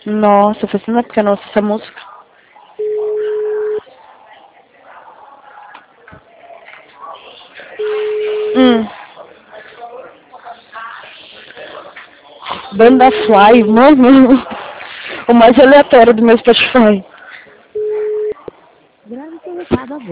Nossa, faz tempo que eu não ouço essa música. Hum. Banda Fly, mano. O mais aleatório do meu Spotify.